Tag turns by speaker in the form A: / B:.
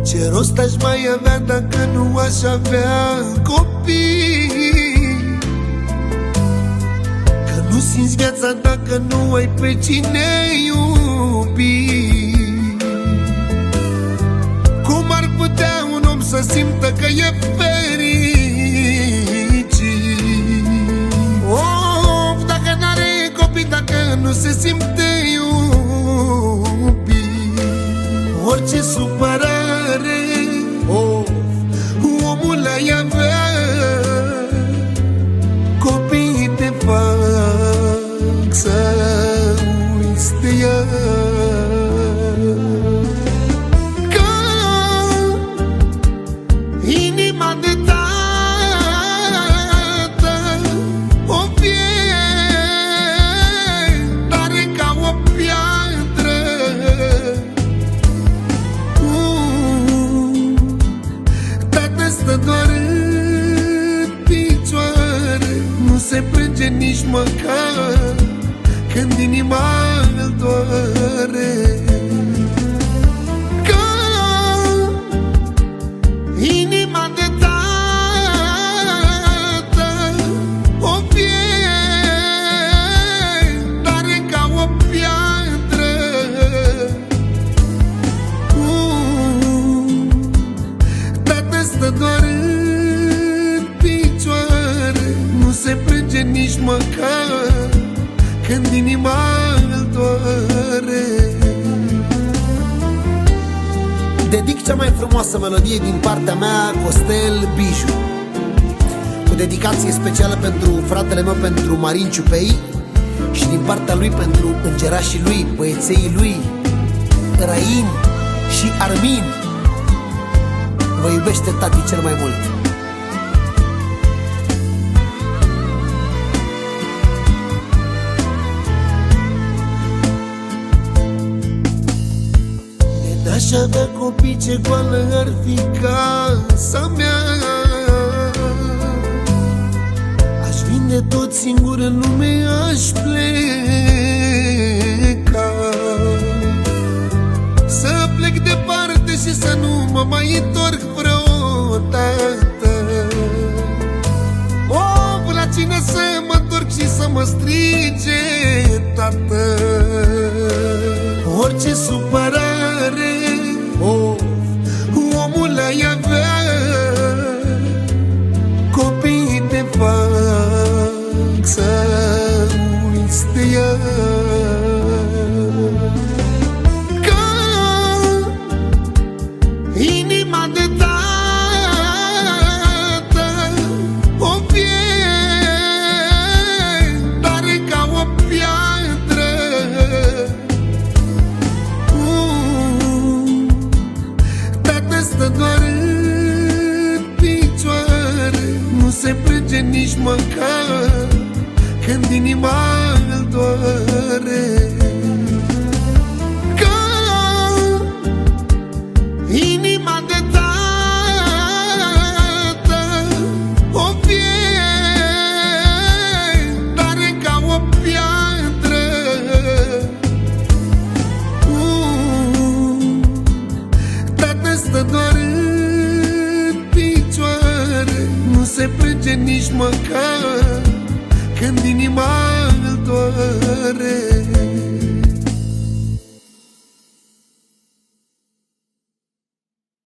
A: Ce rost aș mai avea dacă nu aș avea copii? Că nu simți viața dacă nu ai pe cine iubi. Cum ar putea un om să simtă că e fericit? Of, dacă n-are copii, dacă nu se simte iubit. Orice supărare, of, omul ai avea, copiii te fac să uiți de ea. Că inima de tată o fie tare ca o piatră. Tată stă doar în picioare, nu se plânge nici măcar când inima îl doare. Că inima de tată o fie tare ca o piatră. Tată stă doar în picioare, nu se plânge nici măcar când inima îl doare. Dedic cea mai frumoasă melodie din partea mea, Costel Biju, cu dedicație specială pentru fratele meu, pentru Marin Ciupei, și din partea lui pentru îngerașii lui, băieței lui, Rain și Armin. Vă iubește tati cel mai mult. Aș avea copii, ce goală ar fi casa mea. Aș vinde tot singur în lume, aș pleca. Să plec departe și să nu mă mai întorc vreodată. O, la cine să mă întorc și să mă strige tată. Orice supărare, of, omul ai avea, copiii te fac să uiți de ea. Că inima de tată o fie tare ca o piatră. Stă doar în picioare, nu se plânge nici măcar când inima îl doare. Că inima de tată o fie tare ca o piatră. Tată stă doar în picioare, nu se plânge nici măcar când inima îl doare.